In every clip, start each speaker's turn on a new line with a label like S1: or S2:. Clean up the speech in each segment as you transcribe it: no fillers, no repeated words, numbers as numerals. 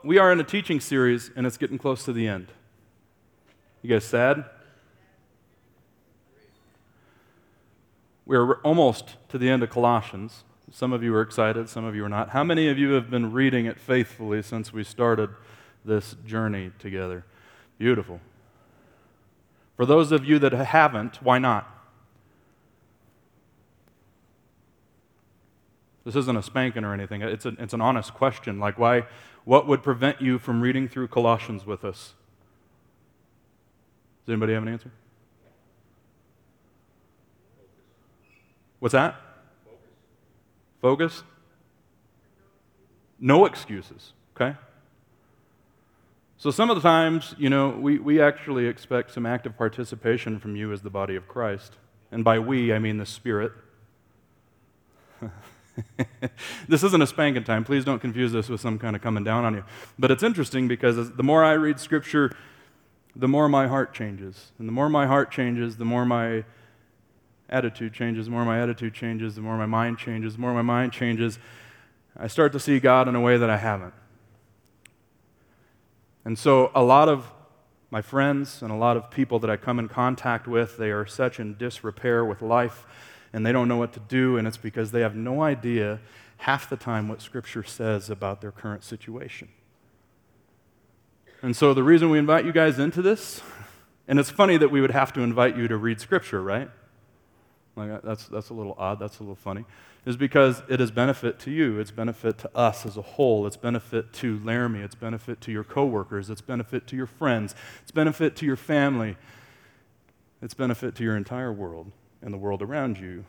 S1: We are in a teaching series, and it's getting close to the end. You guys sad? We're almost to the end of Colossians. Some of you are excited, some of you are not. How many of you have been reading it faithfully since we started this journey together? Beautiful. For those of you that haven't, why not? This isn't a spanking or anything. It's an honest question. Like, why? What would prevent you from reading through Colossians with us? Does anybody have an answer? What's that? Focus? No excuses, okay? So some of the times, we actually expect some active participation from you as the body of Christ. And by we, I mean the Spirit. This isn't a spanking time. Please don't confuse this with some kind of coming down on you. But it's interesting because the more I read Scripture, the more my heart changes. And the more my heart changes, the more my attitude changes. The more my attitude changes, the more my mind changes. The more my mind changes, I start to see God in a way that I haven't. And so a lot of my friends and a lot of people that I come in contact with, they are such in disrepair with life, and they don't know what to do, and it's because they have no idea half the time what Scripture says about their current situation. And so the reason we invite you guys into this, and it's funny that we would have to invite you to read Scripture, right? Like that's a little odd, that's a little funny, is because it is benefit to you, it's benefit to us as a whole, it's benefit to Laramie, it's benefit to your coworkers, it's benefit to your friends, it's benefit to your family, it's benefit to your entire world and the world around you.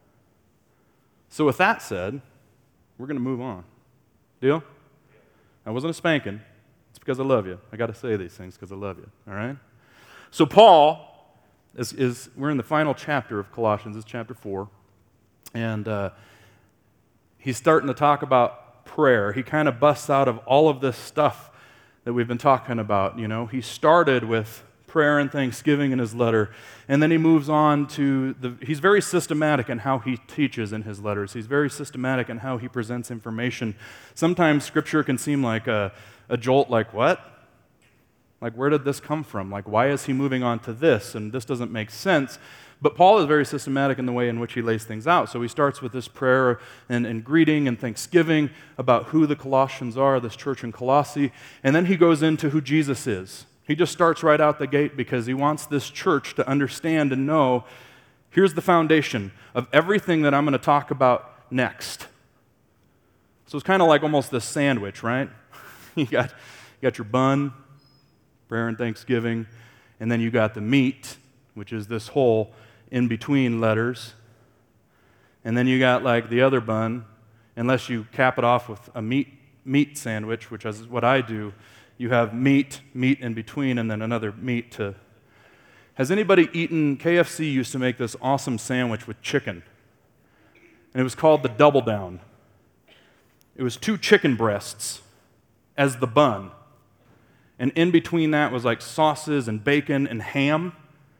S1: So with that said, we're going to move on. Deal? That wasn't a spanking. It's because I love you. I got to say these things because I love you, all right? So Paul we're in the final chapter of Colossians, it's chapter 4, and he's starting to talk about prayer. He kind of busts out of all of this stuff that we've been talking about, He started with prayer and thanksgiving in his letter, and then he moves on to he's very systematic in how he teaches in his letters. He's very systematic in how he presents information. Sometimes Scripture can seem like a jolt, like, what? Like, where did this come from? Like, why is he moving on to this? And this doesn't make sense. But Paul is very systematic in the way in which he lays things out. So he starts with this prayer and greeting and thanksgiving about who the Colossians are, this church in Colossae, and then he goes into who Jesus is. He just starts right out the gate because he wants this church to understand and know, here's the foundation of everything that I'm going to talk about next. So it's kind of like almost this sandwich, right? You got your bun, prayer and thanksgiving, and then you got the meat, which is this whole in-between letters, and then you got like the other bun, unless you cap it off with a meat sandwich, which is what I do. You have meat in between, and then another meat to... Has anybody eaten... KFC used to make this awesome sandwich with chicken, and it was called the Double Down. It was 2 chicken breasts as the bun, and in between that was like sauces and bacon and ham.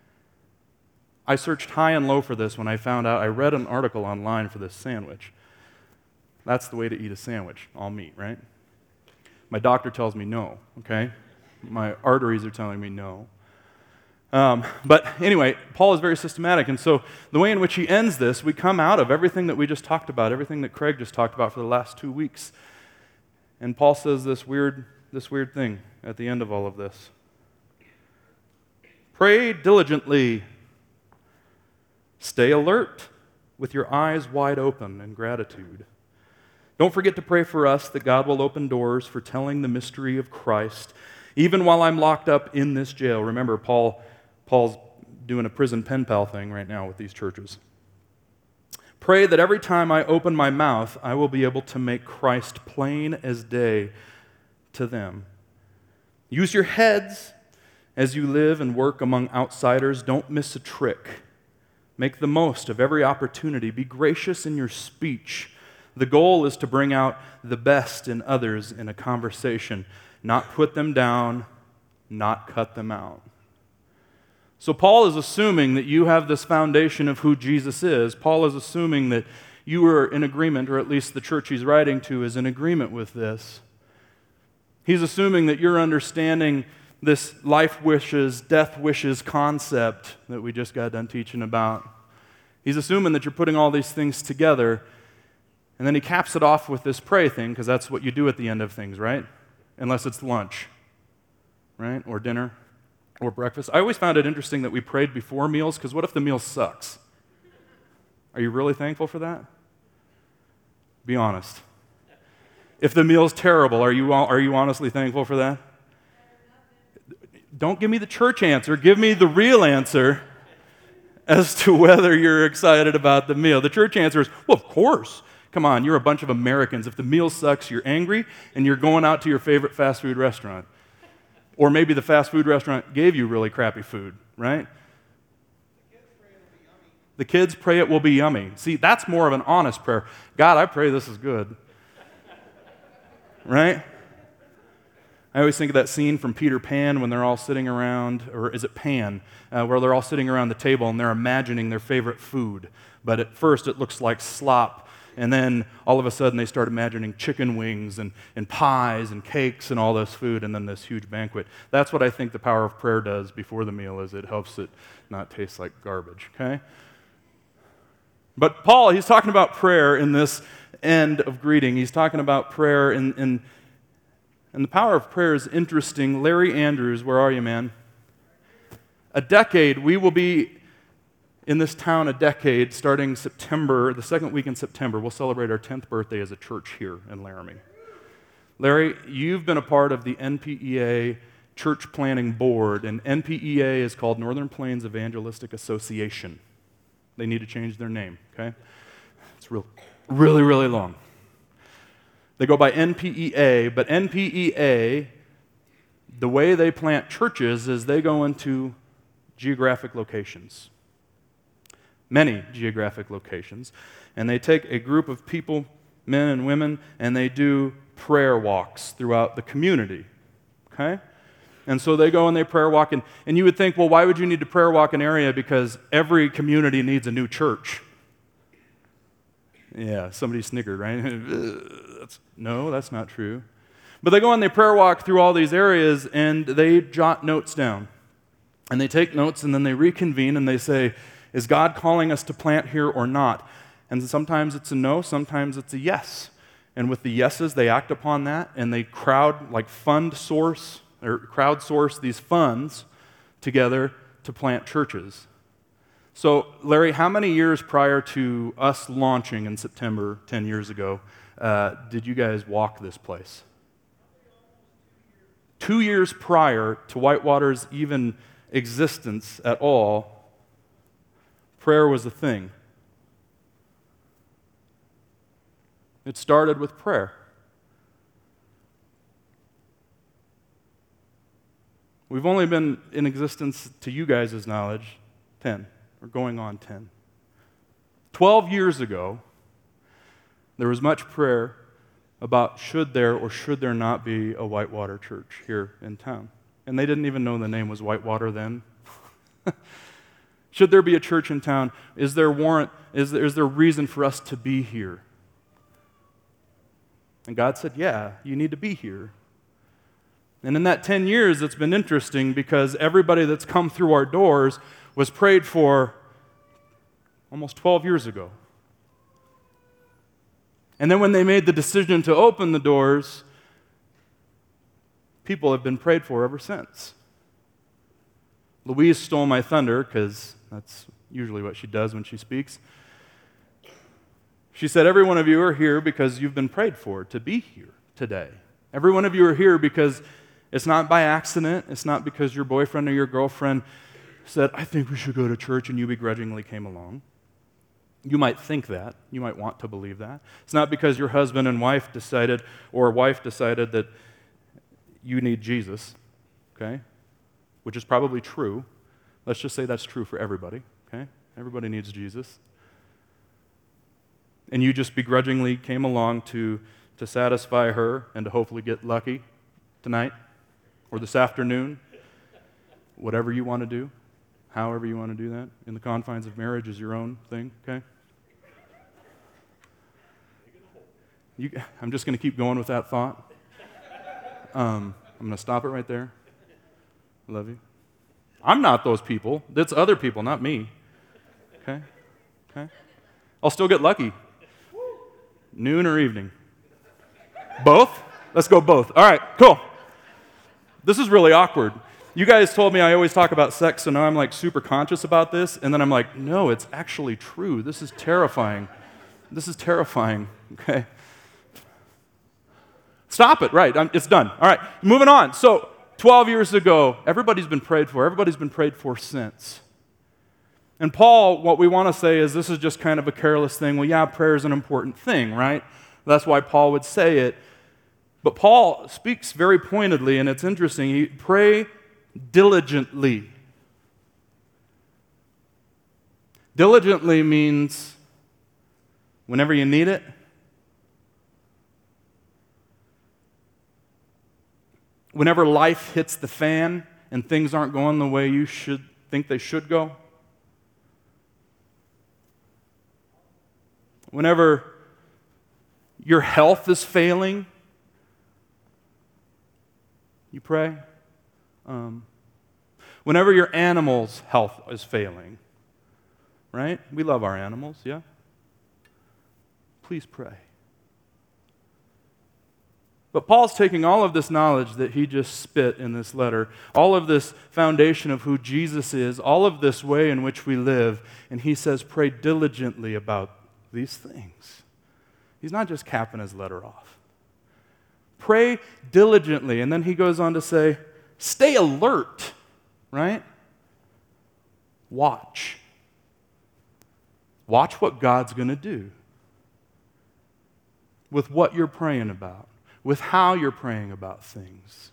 S1: I searched high and low for this when I found out. I read an article online for this sandwich. That's the way to eat a sandwich, all meat, right? My doctor tells me no, okay? My arteries are telling me no. But anyway, Paul is very systematic, and so the way in which he ends this, we come out of everything that we just talked about, everything that Craig just talked about for the last 2 weeks. And Paul says this weird thing at the end of all of this. Pray diligently. Stay alert with your eyes wide open in gratitude. Don't forget to pray for us that God will open doors for telling the mystery of Christ, even while I'm locked up in this jail. Remember, Paul's doing a prison pen pal thing right now with these churches. Pray that every time I open my mouth, I will be able to make Christ plain as day to them. Use your heads as you live and work among outsiders. Don't miss a trick. Make the most of every opportunity. Be gracious in your speech. The goal is to bring out the best in others in a conversation, not put them down, not cut them out. So Paul is assuming that you have this foundation of who Jesus is. Paul is assuming that you are in agreement, or at least the church he's writing to is in agreement with this. He's assuming that you're understanding this life wishes, death wishes concept that we just got done teaching about. He's assuming that you're putting all these things together, and then he caps it off with this pray thing, because that's what you do at the end of things, right? Unless it's lunch, right? Or dinner, or breakfast. I always found it interesting that we prayed before meals, because what if the meal sucks? Are you really thankful for that? Be honest. If the meal's terrible, are you honestly thankful for that? Don't give me the church answer. Give me the real answer as to whether you're excited about the meal. The church answer is, well, of course. Come on, you're a bunch of Americans. If the meal sucks, you're angry, and you're going out to your favorite fast food restaurant. Or maybe the fast food restaurant gave you really crappy food, right? The kids pray it will be yummy. See, that's more of an honest prayer. God, I pray this is good. Right? I always think of that scene from Peter Pan when they're all sitting around, or is it Pan, where they're all sitting around the table and they're imagining their favorite food. But at first it looks like slop, and then all of a sudden they start imagining chicken wings and pies and cakes and all this food, and then this huge banquet. That's what I think the power of prayer does before the meal, is it helps it not taste like garbage, okay? But Paul, he's talking about prayer in this end of greeting. He's talking about prayer, and the power of prayer is interesting. Larry Andrews, where are you, man? A decade, we will be in this town a decade, starting September, the second week in September. We'll celebrate our 10th birthday as a church here in Laramie. Larry, you've been a part of the NPEA Church Planning Board, and NPEA is called Northern Plains Evangelistic Association. They need to change their name, okay? It's really, really long. They go by NPEA, but NPEA, the way they plant churches is they go into geographic locations, many geographic locations, and they take a group of people, men and women, and they do prayer walks throughout the community, okay? And so they go and they prayer walk, and you would think, well, why would you need to prayer walk an area? Because every community needs a new church. Yeah, somebody snickered, right? No, that's not true. But they go and they prayer walk through all these areas, and they jot notes down. And they take notes, and then they reconvene, and they say, is God calling us to plant here or not? And sometimes it's a no, sometimes it's a yes. And with the yeses, they act upon that, and they crowdsource these funds together to plant churches. So, Larry, how many years prior to us launching in September 10 years ago did you guys walk this place? 2 years prior to Whitewater's even existence at all, prayer was a thing. It started with prayer. We've only been in existence, to you guys' knowledge, 10, or going on 10. 12 years ago, there was much prayer about should there or should there not be a Whitewater church here in town. And they didn't even know the name was Whitewater then. Should there be a church in town? Is there reason for us to be here? And God said, yeah, you need to be here. And in that 10 years, it's been interesting because everybody that's come through our doors was prayed for almost 12 years ago. And then when they made the decision to open the doors, people have been prayed for ever since. Louise stole my thunder, because that's usually what she does when she speaks. She said, every one of you are here because you've been prayed for to be here today. Every one of you are here because it's not by accident. It's not because your boyfriend or your girlfriend said, I think we should go to church, and you begrudgingly came along. You might think that. You might want to believe that. It's not because your husband and wife decided, or wife decided that you need Jesus, okay? Which is probably true. Let's just say that's true for everybody, okay? Everybody needs Jesus. And you just begrudgingly came along to satisfy her and to hopefully get lucky tonight or this afternoon, whatever you want to do, however you want to do that. In the confines of marriage is your own thing, okay? I'm just going to keep going with that thought. I'm going to stop it right there. I love you. I'm not those people. That's other people, not me. Okay? Okay? I'll still get lucky. Noon or evening? Both? Let's go both. All right, cool. This is really awkward. You guys told me I always talk about sex, so now I'm like super conscious about this, and then I'm like, no, it's actually true. This is terrifying. This is terrifying, okay? Stop it, right, it's done. All right, moving on. So 12 years ago, everybody's been prayed for. Everybody's been prayed for since. And Paul, what we want to say is this is just kind of a careless thing. Well, yeah, prayer is an important thing, right? That's why Paul would say it. But Paul speaks very pointedly, and it's interesting. He pray diligently. Diligently means whenever you need it. Whenever life hits the fan and things aren't going the way you should think they should go. Whenever your health is failing, you pray. Whenever your animal's health is failing, right? We love our animals, yeah? Please pray. But Paul's taking all of this knowledge that he just spit in this letter, all of this foundation of who Jesus is, all of this way in which we live, and he says, pray diligently about these things. He's not just capping his letter off. Pray diligently. And then he goes on to say, stay alert, right? Watch. Watch what God's going to do with what you're praying about, with how you're praying about things.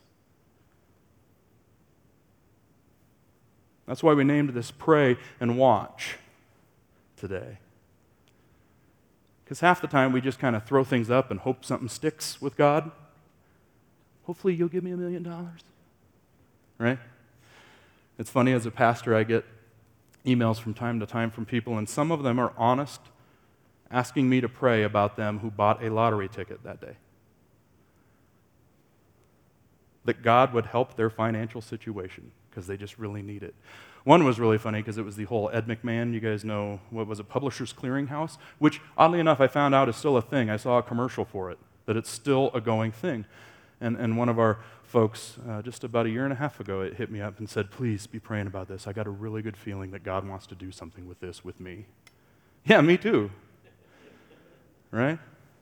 S1: That's why we named this Pray and Watch today. Because half the time we just kind of throw things up and hope something sticks with God. Hopefully you'll give me $1 million. Right? It's funny, as a pastor, I get emails from time to time from people, and some of them are honest, asking me to pray about them who bought a lottery ticket that day. That God would help their financial situation because they just really need it. One was really funny because it was the whole Ed McMahon, you guys know, what was it, Publishers Clearinghouse, which oddly enough I found out is still a thing. I saw a commercial for it, that it's still a going thing. And one of our folks, just about 1.5 years ago, it hit me up and said, please be praying about this. I got a really good feeling that God wants to do something with this with me. Yeah, me too. Right?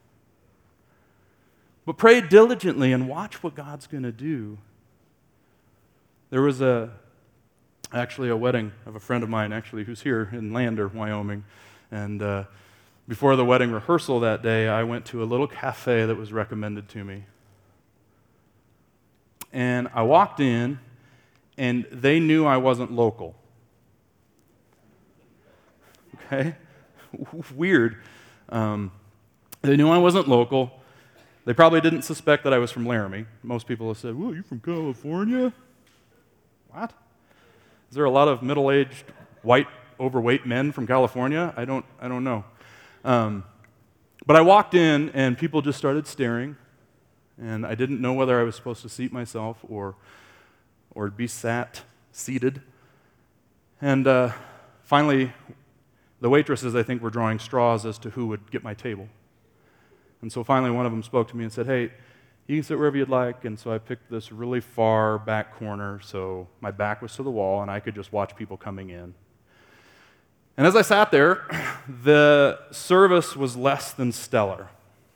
S1: But pray diligently and watch what God's going to do. There was actually a wedding of a friend of mine, actually, who's here in Lander, Wyoming. And before the wedding rehearsal that day, I went to a little cafe that was recommended to me. And I walked in, and they knew I wasn't local. Okay? Weird. They knew I wasn't local. They probably didn't suspect that I was from Laramie. Most people have said, "Well, you're from California?" What? Is there a lot of middle-aged, white, overweight men from California? I don't know. But I walked in, and people just started staring, and I didn't know whether I was supposed to seat myself or be seated. And finally, the waitresses, I think, were drawing straws as to who would get my table. And so finally one of them spoke to me and said, "Hey, you can sit wherever you'd like." And so I picked this really far back corner, so my back was to the wall, and I could just watch people coming in. And as I sat there, the service was less than stellar.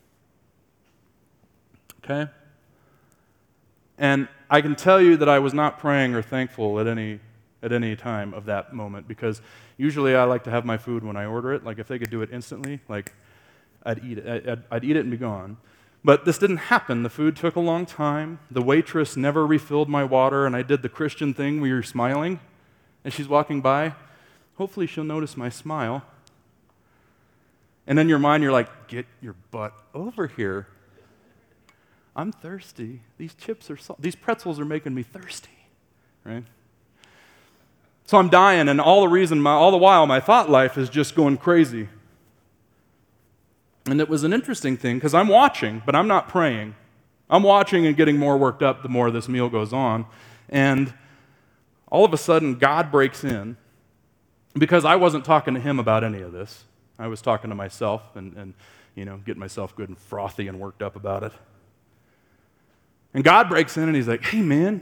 S1: Okay? And I can tell you that I was not praying or thankful at any time of that moment, because usually I like to have my food when I order it. Like if they could do it instantly, like I'd eat it. I'd eat it and be gone. But this didn't happen. The food took a long time. The waitress never refilled my water, and I did the Christian thing where you're smiling, and she's walking by. Hopefully she'll notice my smile. And in your mind, you're like, get your butt over here. I'm thirsty. These chips are these pretzels are making me thirsty, right? So I'm dying, and all the while, my thought life is just going crazy. And it was an interesting thing, because I'm watching, but I'm not praying. I'm watching and getting more worked up the more this meal goes on. And all of a sudden, God breaks in because I wasn't talking to him about any of this. I was talking to myself and getting myself good and frothy and worked up about it. And God breaks in and he's like, hey, man,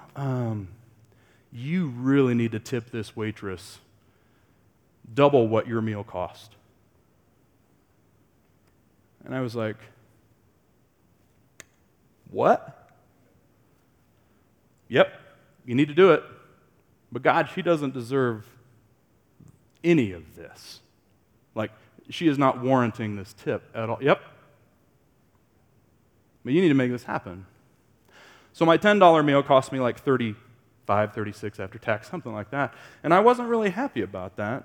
S1: you really need to tip this waitress double what your meal cost. And I was like, what? Yep, you need to do it. But God, she doesn't deserve any of this. Like, she is not warranting this tip at all. Yep. But you need to make this happen. So my $10 meal cost me like 35, 36 after tax, something like that. And I wasn't really happy about that.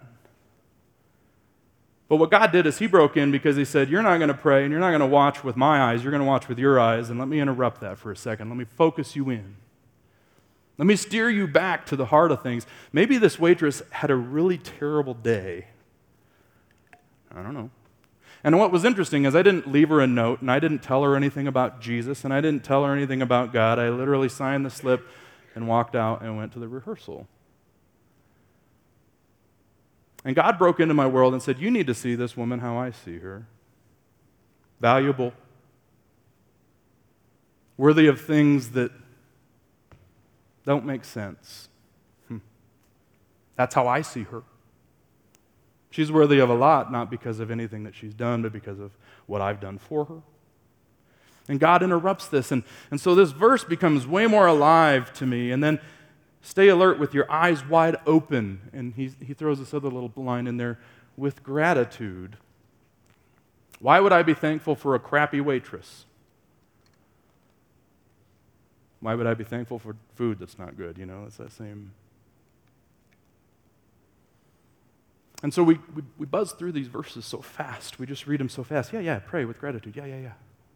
S1: But what God did is he broke in because he said, you're not going to pray and you're not going to watch with my eyes, you're going to watch with your eyes, and let me interrupt that for a second. Let me focus you in. Let me steer you back to the heart of things. Maybe this waitress had a really terrible day. I don't know. And what was interesting is I didn't leave her a note, and I didn't tell her anything about Jesus, and I didn't tell her anything about God. I literally signed the slip and walked out and went to the rehearsal. And God broke into my world and said, you need to see this woman how I see her. Valuable. Worthy of things that don't make sense. That's how I see her. She's worthy of a lot, not because of anything that she's done, but because of what I've done for her. And God interrupts this. And so this verse becomes way more alive to me. And then stay alert with your eyes wide open. And he throws this other little line in there, with gratitude. Why would I be thankful for a crappy waitress? Why would I be thankful for food that's not good? It's that same. And so we buzz through these verses so fast. We just read them so fast. Yeah, pray with gratitude. Yeah.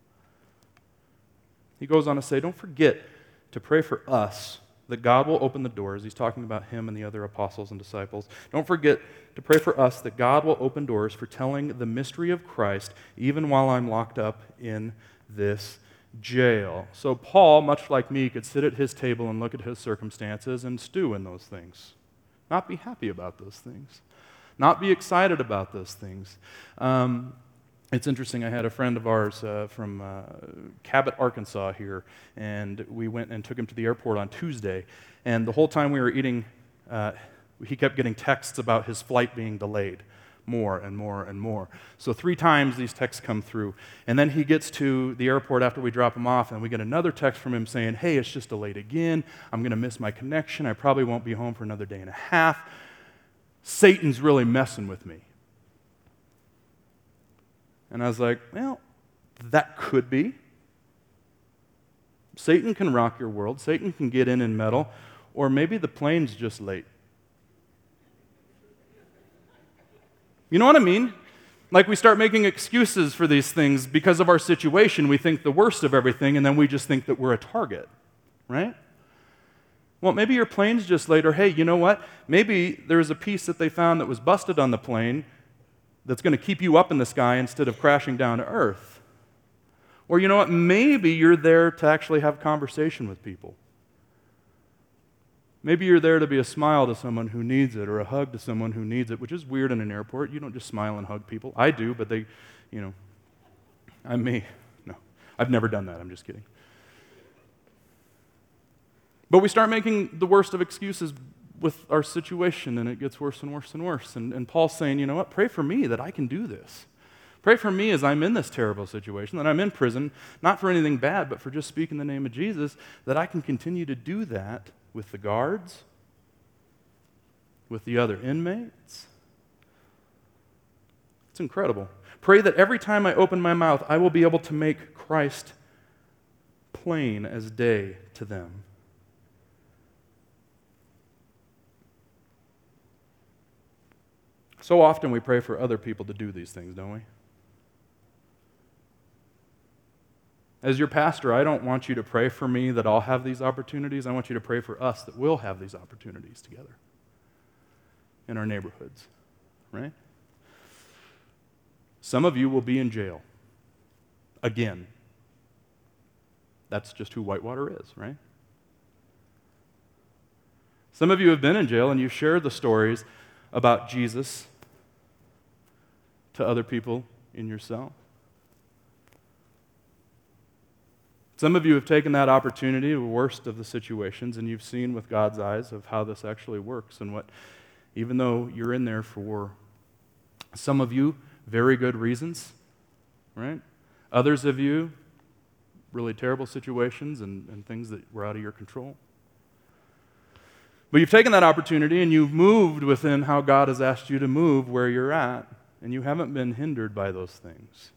S1: He goes on to say, don't forget to pray for us that God will open the doors. He's talking about him and the other apostles and disciples. Don't forget to pray for us that God will open doors for telling the mystery of Christ even while I'm locked up in this jail. So Paul, much like me, could sit at his table and look at his circumstances and stew in those things. Not be happy about those things. Not be excited about those things. It's interesting, I had a friend of ours from Cabot, Arkansas here, and we went and took him to the airport on Tuesday, and the whole time we were eating, he kept getting texts about his flight being delayed, more and more and more. So 3 times these texts come through, and then he gets to the airport after we drop him off, and we get another text from him saying, hey, it's just delayed again, I'm going to miss my connection, I probably won't be home for another day and a half. Satan's really messing with me. And I was like, well, that could be. Satan can rock your world. Satan can get in and meddle. Or maybe the plane's just late. You know what I mean? Like we start making excuses for these things because of our situation. We think the worst of everything, and then we just think that we're a target, right? Well, maybe your plane's just late, or hey, you know what? Maybe there's a piece that they found that was busted on the plane that's going to keep you up in the sky instead of crashing down to earth. Or you know what? Maybe you're there to actually have conversation with people. Maybe you're there to be a smile to someone who needs it or a hug to someone who needs it, which is weird in an airport. You don't just smile and hug people. I do, but they, I'm me. No, I've never done that. I'm just kidding. But we start making the worst of excuses with our situation, and it gets worse and worse and worse. And Paul's saying, you know what? Pray for me that I can do this. Pray for me as I'm in this terrible situation, that I'm in prison, not for anything bad, but for just speaking the name of Jesus, that I can continue to do that with the guards, with the other inmates. It's incredible. Pray that every time I open my mouth, I will be able to make Christ plain as day to them. So often we pray for other people to do these things, don't we? As your pastor, I don't want you to pray for me that I'll have these opportunities. I want you to pray for us that we'll have these opportunities together in our neighborhoods, right? Some of you will be in jail again. That's just who Whitewater is, right? Some of you have been in jail and you've shared the stories about Jesus to other people in your cell. Some of you have taken that opportunity, the worst of the situations, and you've seen with God's eyes of how this actually works and what, even though you're in there for some of you, very good reasons, right? Others of you, really terrible situations and things that were out of your control. But you've taken that opportunity and you've moved within how God has asked you to move where you're at, and you haven't been hindered by those things.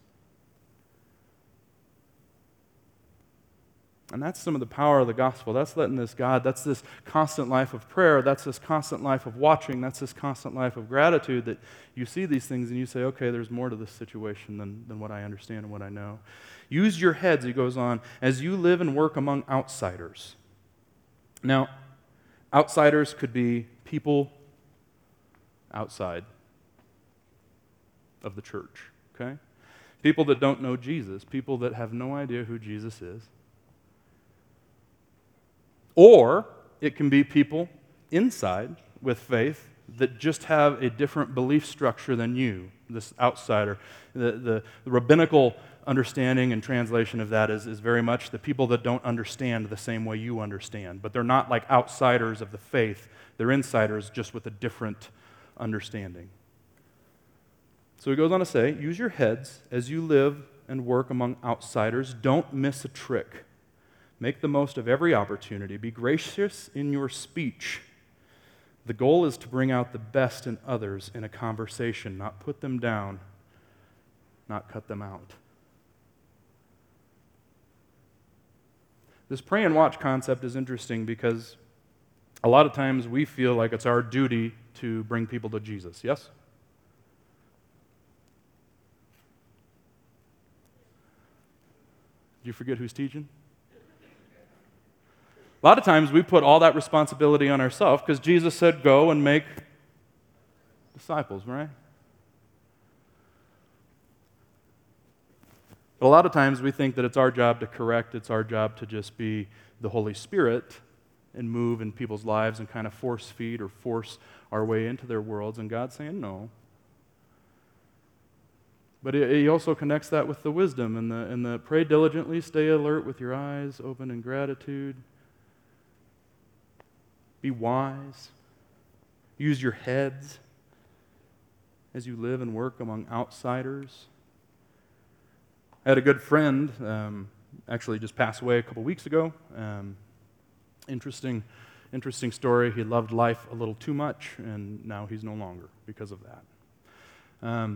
S1: And that's some of the power of the gospel. That's letting this God, that's this constant life of prayer, that's this constant life of watching, that's this constant life of gratitude that you see these things and you say, okay, there's more to this situation than what I understand and what I know. Use your heads, he goes on, as you live and work among outsiders. Now, outsiders could be people outside of the church, okay? People that don't know Jesus, people that have no idea who Jesus is. Or it can be people inside with faith that just have a different belief structure than you, this outsider. The rabbinical understanding and translation of that is very much the people that don't understand the same way you understand. But they're not like outsiders of the faith. They're insiders just with a different understanding. So he goes on to say, use your heads as you live and work among outsiders. Don't miss a trick. Make the most of every opportunity. Be gracious in your speech. The goal is to bring out the best in others in a conversation, not put them down, not cut them out. This pray and watch concept is interesting because a lot of times we feel like it's our duty to bring people to Jesus, yes? Did you forget who's teaching? A lot of times we put all that responsibility on ourselves because Jesus said, go and make disciples, right? But a lot of times we think that it's our job to correct, it's our job to just be the Holy Spirit and move in people's lives and kind of force feed or force our way into their worlds, and God's saying no. But he also connects that with the wisdom and the pray diligently, stay alert with your eyes open in gratitude. Be wise. Use your heads as you live and work among outsiders. I had a good friend, actually just passed away a couple weeks ago. Interesting story. He loved life a little too much, and now he's no longer because of that.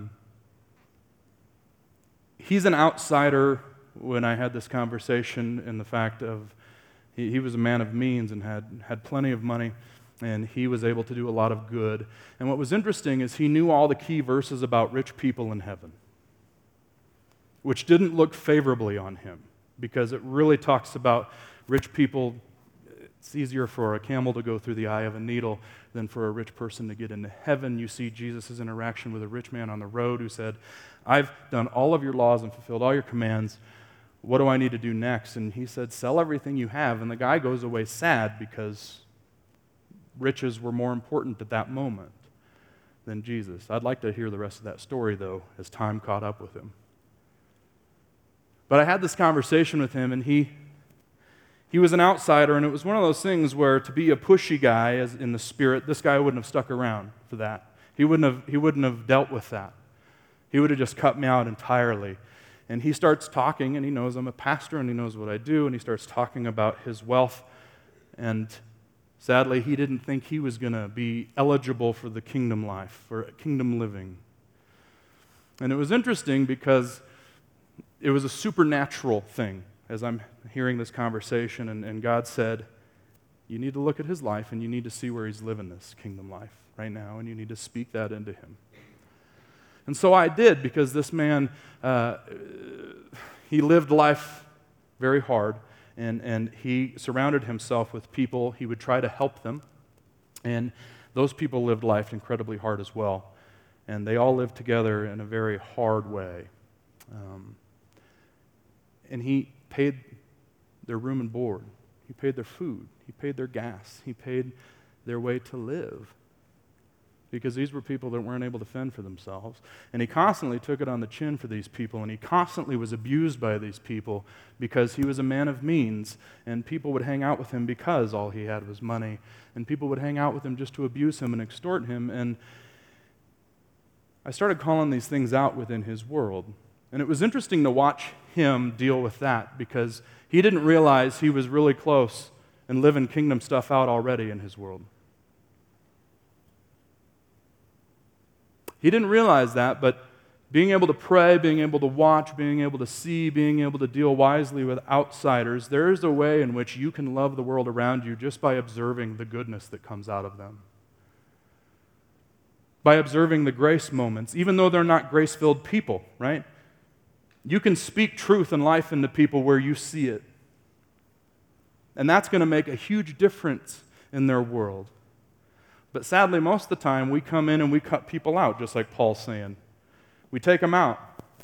S1: He's an outsider when I had this conversation in the fact of he was a man of means and had plenty of money, and he was able to do a lot of good. And what was interesting is he knew all the key verses about rich people in heaven, which didn't look favorably on him because it really talks about rich people. It's easier for a camel to go through the eye of a needle than for a rich person to get into heaven. You see Jesus' interaction with a rich man on the road who said, I've done all of your laws and fulfilled all your commands. What do I need to do next? And he said, sell everything you have. And the guy goes away sad because riches were more important at that moment than Jesus. I'd like to hear the rest of that story, though, as time caught up with him. But I had this conversation with him, and he was an outsider, and it was one of those things where to be a pushy guy as in the spirit, this guy wouldn't have stuck around for that. He wouldn't have dealt with that. He would have just cut me out entirely. And he starts talking, and he knows I'm a pastor, and he knows what I do, and he starts talking about his wealth. And sadly, he didn't think he was going to be eligible for the kingdom life, for kingdom living. And it was interesting because it was a supernatural thing as I'm hearing this conversation, and God said, you need to look at his life, and you need to see where he's living this kingdom life right now, and you need to speak that into him. And so I did, because this man, he lived life very hard, and he surrounded himself with people. He would try to help them, and those people lived life incredibly hard as well. And they all lived together in a very hard way. And he paid their room and board. He paid their food. He paid their gas. He paid their way to live. Because these were people that weren't able to fend for themselves. And he constantly took it on the chin for these people, and he constantly was abused by these people because he was a man of means, and people would hang out with him because all he had was money, and people would hang out with him just to abuse him and extort him. And I started calling these things out within his world. And it was interesting to watch him deal with that because he didn't realize he was really close and living kingdom stuff out already in his world. He didn't realize that, but being able to pray, being able to watch, being able to see, being able to deal wisely with outsiders, there is a way in which you can love the world around you just by observing the goodness that comes out of them. By observing the grace moments, even though they're not grace-filled people, right? You can speak truth and life into people where you see it. And that's going to make a huge difference in their world. But sadly, most of the time, we come in and we cut people out, just like Paul's saying. We take them out.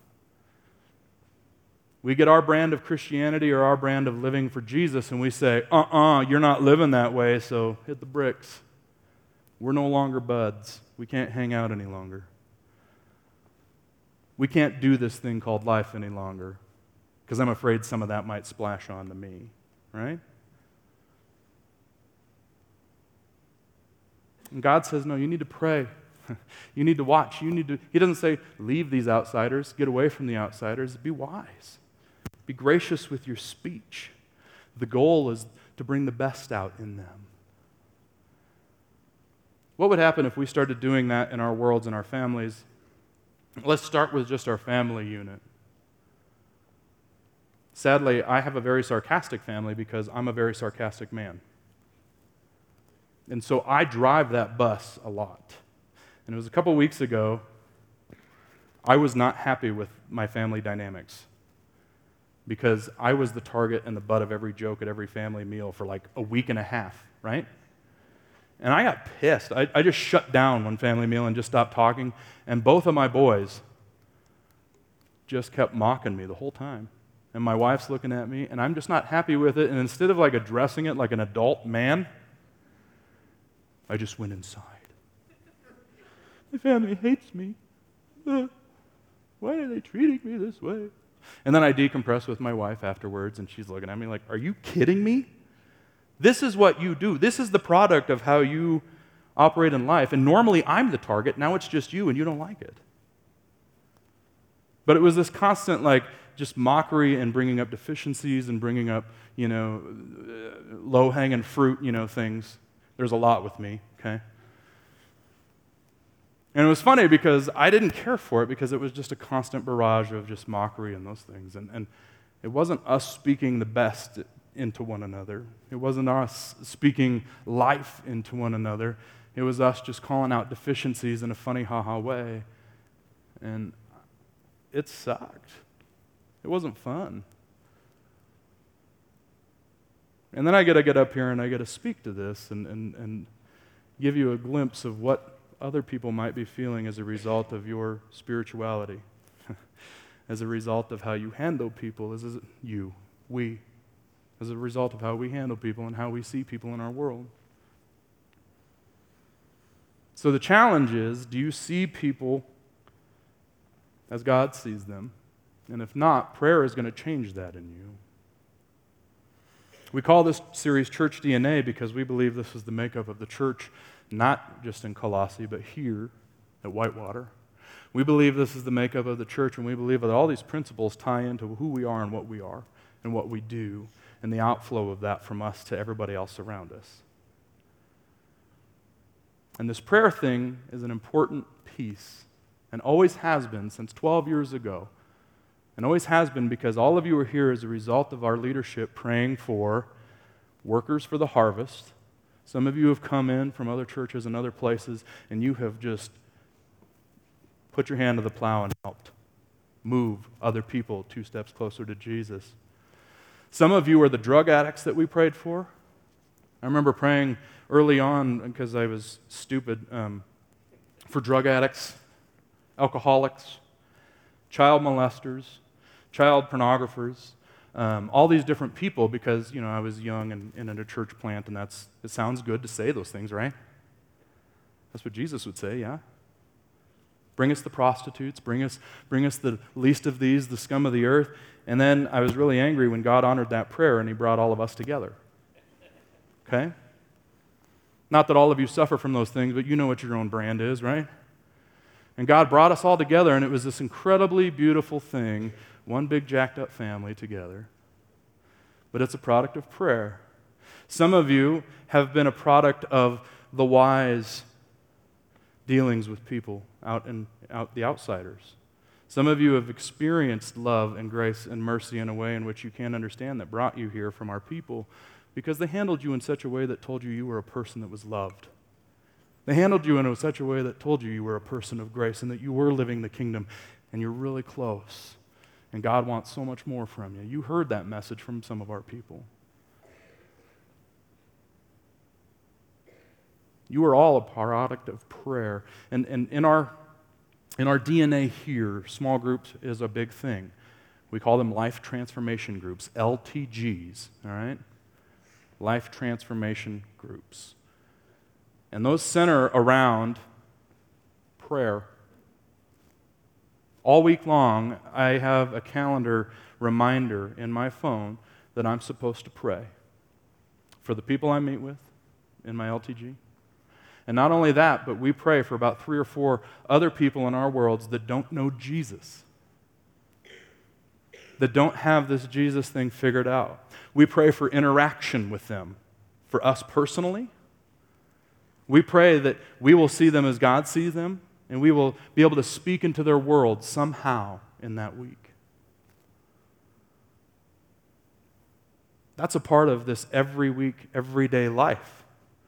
S1: We get our brand of Christianity or our brand of living for Jesus, and we say, you're not living that way, so hit the bricks. We're no longer buds. We can't hang out any longer. We can't do this thing called life any longer, because I'm afraid some of that might splash onto me, right? And God says, no, you need to pray. You need to watch. He doesn't say, leave these outsiders, get away from the outsiders. Be wise. Be gracious with your speech. The goal is to bring the best out in them. What would happen if we started doing that in our worlds and our families? Let's start with just our family unit. Sadly, I have a very sarcastic family because I'm a very sarcastic man. And so I drive that bus a lot. And it was a couple weeks ago, I was not happy with my family dynamics because I was the target and the butt of every joke at every family meal for like a week and a half, right? And I got pissed. I just shut down one family meal and just stopped talking. And both of my boys just kept mocking me the whole time. And my wife's looking at me, and I'm just not happy with it. And instead of like addressing it like an adult man, I just went inside. My family hates me. Why are they treating me this way? And then I decompress with my wife afterwards, and she's looking at me like, are you kidding me? This is what you do. This is the product of how you operate in life. And normally I'm the target. Now it's just you, and you don't like it. But it was this constant, just mockery and bringing up deficiencies and bringing up, low-hanging fruit, things. There's a lot with me, okay? And it was funny because I didn't care for it because it was just a constant barrage of just mockery and those things. And it wasn't us speaking the best into one another. It wasn't us speaking life into one another. It was us just calling out deficiencies in a funny ha-ha way. And it sucked. It wasn't fun. And then I get to get up here and I get to speak to this and give you a glimpse of what other people might be feeling as a result of your spirituality, as a result of how you handle people, as a result of how we handle people and how we see people in our world. So the challenge is, do you see people as God sees them? And if not, prayer is going to change that in you. We call this series Church DNA because we believe this is the makeup of the church, not just in Colossae, but here at Whitewater. We believe this is the makeup of the church, and we believe that all these principles tie into who we are and what we do, and the outflow of that from us to everybody else around us. And this prayer thing is an important piece, and always has been since 12 years ago. And always has been because all of you are here as a result of our leadership praying for workers for the harvest. Some of you have come in from other churches and other places, and you have just put your hand to the plow and helped move other people 2 steps closer to Jesus. Some of you are the drug addicts that we prayed for. I remember praying early on, because I was stupid, for drug addicts, alcoholics, child molesters, child pornographers, all these different people because, I was young and in a church plant, and it sounds good to say those things, right? That's what Jesus would say, yeah? Bring us the prostitutes, bring us the least of these, the scum of the earth. And then I was really angry when God honored that prayer and he brought all of us together. Okay? Not that all of you suffer from those things, but you know what your own brand is, right? And God brought us all together, and it was this incredibly beautiful thing, one big jacked up family together. But it's a product of prayer. Some of you have been a product of the wise dealings with people out the outsiders. Some of you have experienced love and grace and mercy in a way in which you can't understand that brought you here from our people because they handled you in such a way that told you were a person that was loved. They handled you in such a way that told you were a person of grace and that you were living the kingdom and you're really close. And God wants so much more from you. You heard that message from some of our people. You are all a product of prayer. And in our DNA here, small groups is a big thing. We call them life transformation groups, LTGs, all right? Life transformation groups. And those center around prayer. All week long, I have a calendar reminder in my phone that I'm supposed to pray for the people I meet with in my LTG. And not only that, but we pray for about 3 or 4 other people in our worlds that don't know Jesus, that don't have this Jesus thing figured out. We pray for interaction with them, for us personally. We pray that we will see them as God sees them, and we will be able to speak into their world somehow in that week. That's a part of this every week, everyday life.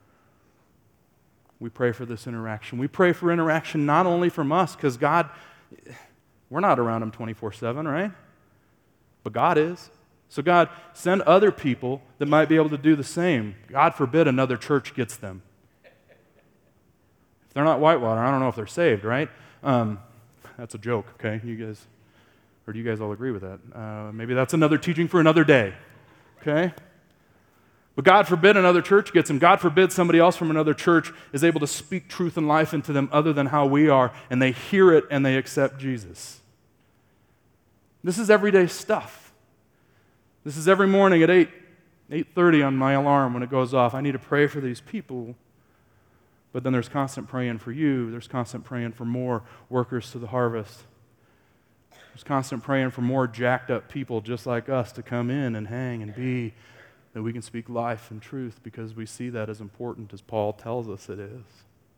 S1: We pray for this interaction. We pray for interaction not only from us, because God, we're not around Him 24/7, right? But God is. So God, send other people that might be able to do the same. God forbid another church gets them. If they're not Whitewater, I don't know if they're saved, right? That's a joke, okay? You guys, or do you guys all agree with that? Maybe that's another teaching for another day, okay? But God forbid another church gets them. God forbid somebody else from another church is able to speak truth and life into them other than how we are, and they hear it and they accept Jesus. This is everyday stuff. This is every morning at 8:30 on my alarm when it goes off. I need to pray for these people. But then there's constant praying for you. There's constant praying for more workers to the harvest. There's constant praying for more jacked up people just like us to come in and hang and be, that we can speak life and truth because we see that as important as Paul tells us it is.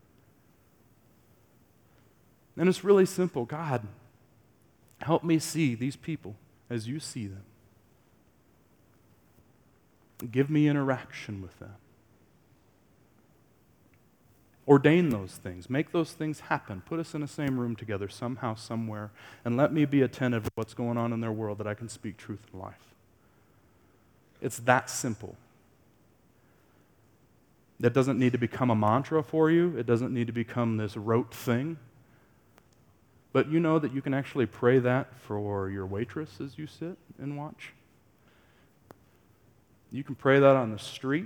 S1: And it's really simple. God, help me see these people as you see them. Give me interaction with them. Ordain those things. Make those things happen. Put us in the same room together somehow, somewhere, and let me be attentive to what's going on in their world that I can speak truth and life. It's that simple. That doesn't need to become a mantra for you. It doesn't need to become this rote thing. But you know that you can actually pray that for your waitress as you sit and watch. You can pray that on the street.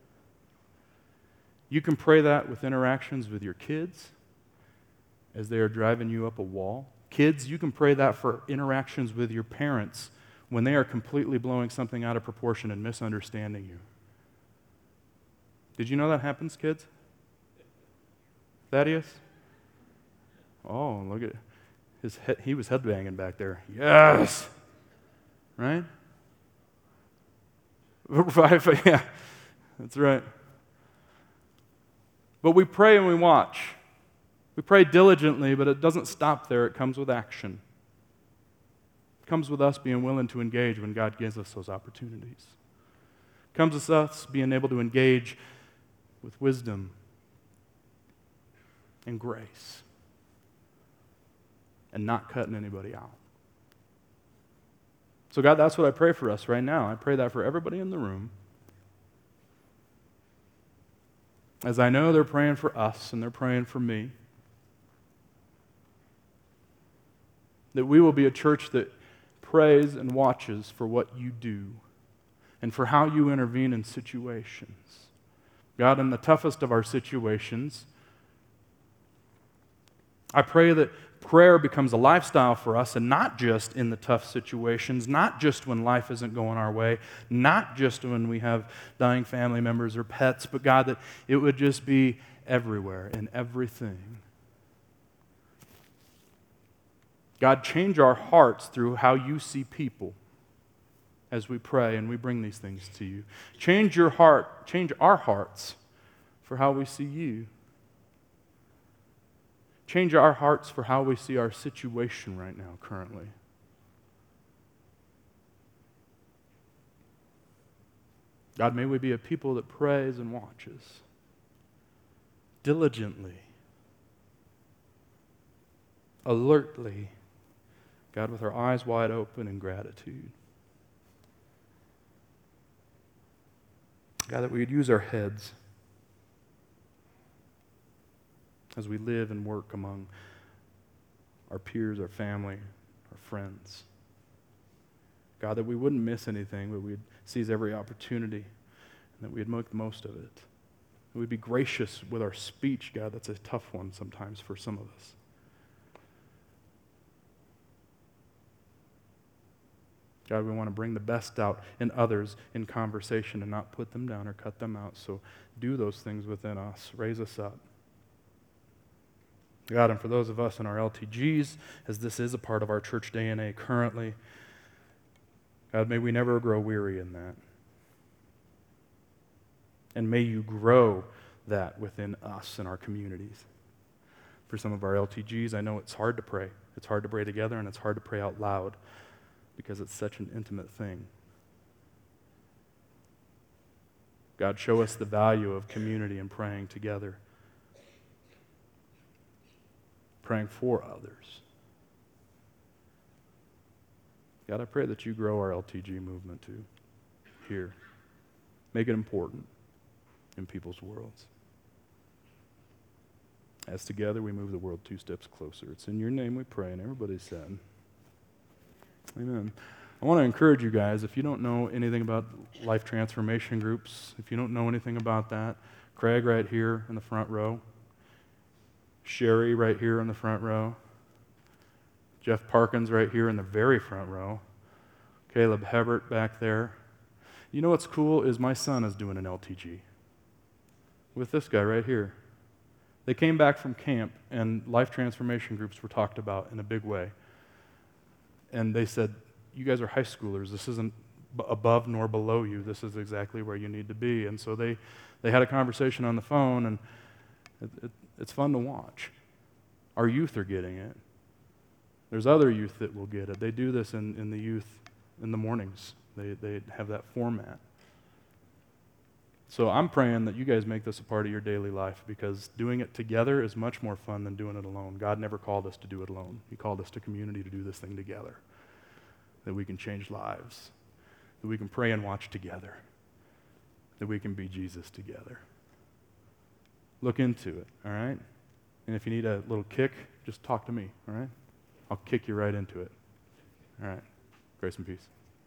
S1: You can pray that with interactions with your kids as they are driving you up a wall. Kids, you can pray that for interactions with your parents when they are completely blowing something out of proportion and misunderstanding you. Did you know that happens, kids? Thaddeus? Oh, look at his head. He was headbanging back there. Yes! Right? Yeah, that's right. But we pray and we watch. We pray diligently, but it doesn't stop there. It comes with action. It comes with us being willing to engage when God gives us those opportunities. It comes with us being able to engage with wisdom and grace and not cutting anybody out. So God, that's what I pray for us right now. I pray that for everybody in the room. As I know they're praying for us and they're praying for me, that we will be a church that prays and watches for what you do and for how you intervene in situations. God, in the toughest of our situations, I pray that prayer becomes a lifestyle for us, and not just in the tough situations, not just when life isn't going our way, not just when we have dying family members or pets, but God, that it would just be everywhere, in everything. God, change our hearts through how you see people as we pray and we bring these things to you. Change your heart, change our hearts for how we see you. Change our hearts for how we see our situation right now, currently. God, may we be a people that prays and watches diligently, alertly, God, with our eyes wide open in gratitude. God, that we would use our heads as we live and work among our peers, our family, our friends. God, that we wouldn't miss anything, but we'd seize every opportunity and that we'd make the most of it. That we'd be gracious with our speech, God. That's a tough one sometimes for some of us. God, we want to bring the best out in others in conversation and not put them down or cut them out. So do those things within us. Raise us up. God, and for those of us in our LTGs, as this is a part of our church DNA currently, God, may we never grow weary in that. And may you grow that within us and our communities. For some of our LTGs, I know it's hard to pray. It's hard to pray together, and it's hard to pray out loud because it's such an intimate thing. God, show us the value of community and praying together. Praying for others. God, I pray that you grow our LTG movement too, here. Make it important in people's worlds. As together we move the world 2 steps closer. It's in your name we pray, and everybody said, amen. I want to encourage you guys, if you don't know anything about life transformation groups, if you don't know anything about that, Craig right here in the front row, Sherry right here in the front row, Jeff Parkins right here in the very front row, Caleb Hebert back there. You know what's cool is my son is doing an LTG with this guy right here. They came back from camp and life transformation groups were talked about in a big way. And they said, you guys are high schoolers. This isn't above nor below you. This is exactly where you need to be. And so they had a conversation on the phone, and it's fun to watch. Our youth are getting it. There's other youth that will get it. They do this in the youth in the mornings. They have that format. So I'm praying that you guys make this a part of your daily life, because doing it together is much more fun than doing it alone. God never called us to do it alone. He called us to community to do this thing together, that we can change lives, that we can pray and watch together, that we can be Jesus together. Look into it, all right? And if you need a little kick, just talk to me, all right? I'll kick you right into it. All right. Grace and peace.